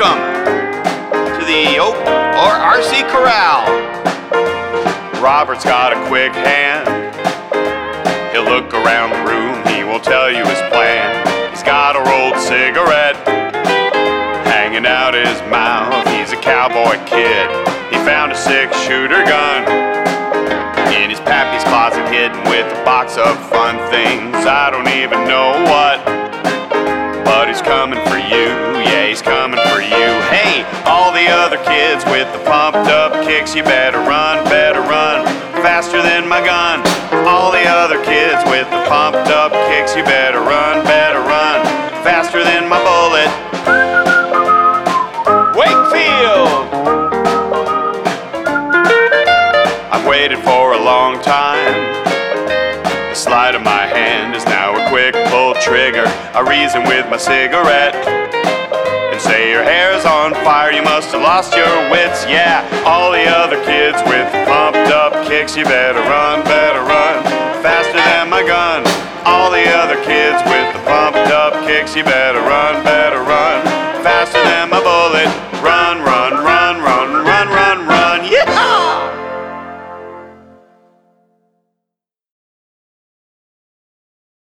welcome to the Oak or RC Corral. Robert's got a quick hand. He'll look around the room, he won't tell you his plan. He's got a rolled cigarette hanging out his mouth. He's a cowboy kid. He found a 6-shooter gun in his pappy's closet, hidden with a box of fun things. I don't even know what, but he's coming for you. Yeah, he's coming for you. Hey, all the other kids with the pumped up kicks, you better run faster than my gun. All the other kids with the pumped up kicks, you better run faster than my bullet. Wakefield! I've waited for a long time. The sleight of my hand is now a quick pull trigger. I reason with my cigarette and say your hair's on fire, you must have lost your wits. Yeah, all the other kids with pumped up kicks, you better run faster than my gun. All the other kids with the pumped up kicks, you better run faster than my